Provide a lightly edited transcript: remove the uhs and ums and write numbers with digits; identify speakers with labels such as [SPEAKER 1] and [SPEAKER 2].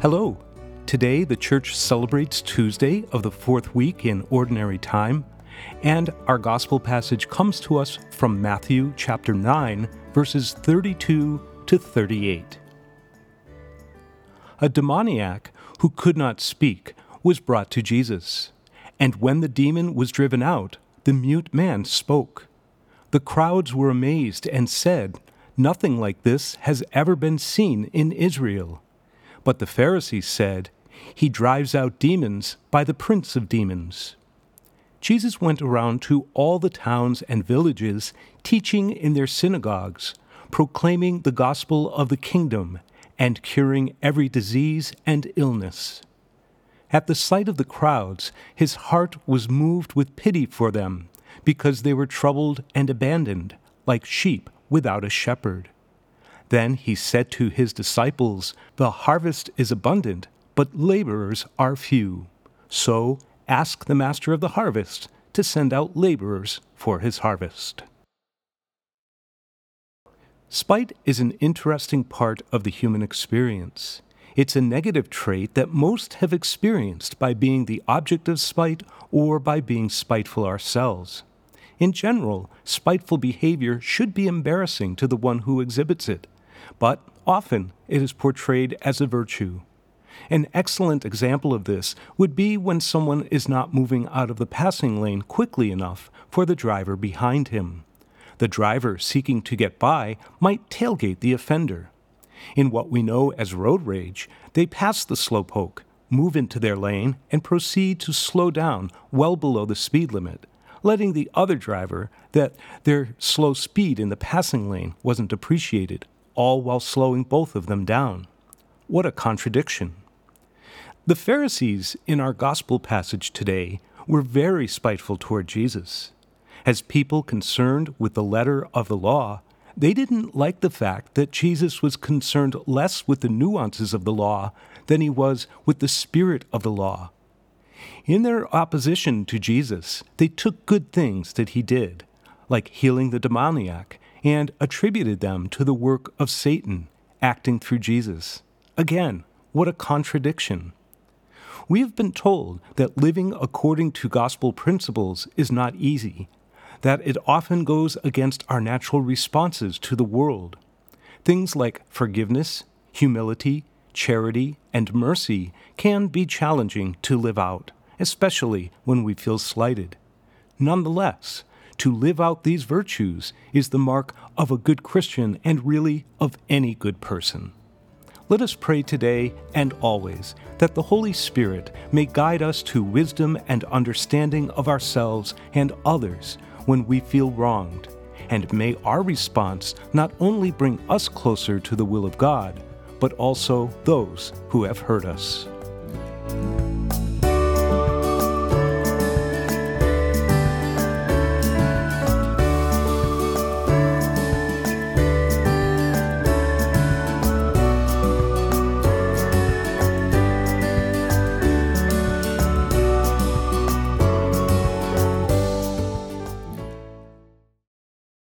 [SPEAKER 1] Hello. Today the church celebrates Tuesday of the fourth week in Ordinary Time, and our gospel passage comes to us from Matthew chapter 9, verses 32 to 38. A demoniac who could not speak was brought to Jesus, and when the demon was driven out, the mute man spoke. The crowds were amazed and said, "Nothing like this has ever been seen in Israel." But the Pharisees said, "He drives out demons by the prince of demons." Jesus went around to all the towns and villages, teaching in their synagogues, proclaiming the gospel of the kingdom, and curing every disease and illness. At the sight of the crowds, his heart was moved with pity for them, because they were troubled and abandoned, like sheep without a shepherd. Then he said to his disciples, "The harvest is abundant, but laborers are few. So ask the master of the harvest to send out laborers for his harvest." Spite is an interesting part of the human experience. It's a negative trait that most have experienced by being the object of spite or by being spiteful ourselves. In general, spiteful behavior should be embarrassing to the one who exhibits it, but often it is portrayed as a virtue. An excellent example of this would be when someone is not moving out of the passing lane quickly enough for the driver behind him. The driver seeking to get by might tailgate the offender. In what we know as road rage, they pass the slowpoke, move into their lane, and proceed to slow down well below the speed limit, letting the other driver that their slow speed in the passing lane wasn't appreciated, all while slowing both of them down. What a contradiction. The Pharisees in our gospel passage today were very spiteful toward Jesus. As people concerned with the letter of the law, they didn't like the fact that Jesus was concerned less with the nuances of the law than he was with the spirit of the law. In their opposition to Jesus, they took good things that he did, like healing the demoniac, and attributed them to the work of Satan, acting through Jesus. Again, what a contradiction. We have been told that living according to gospel principles is not easy, that it often goes against our natural responses to the world. Things like forgiveness, humility, charity, and mercy can be challenging to live out, especially when we feel slighted. Nonetheless, to live out these virtues is the mark of a good Christian and really of any good person. Let us pray today and always that the Holy Spirit may guide us to wisdom and understanding of ourselves and others when we feel wronged, and may our response not only bring us closer to the will of God, but also those who have hurt us.